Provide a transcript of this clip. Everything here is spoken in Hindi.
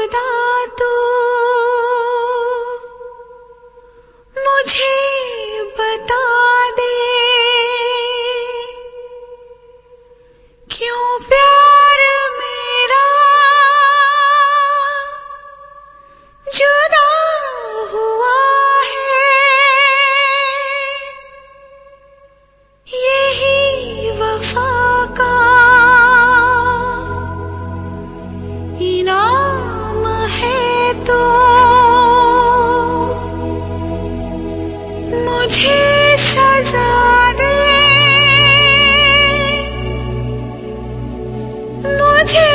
खुदा तू मुझे बता दे, क्यों प्यार मेरा जुदा हुआ है। यही वफा का इनाम है तो मुझे सजा दे, मुझे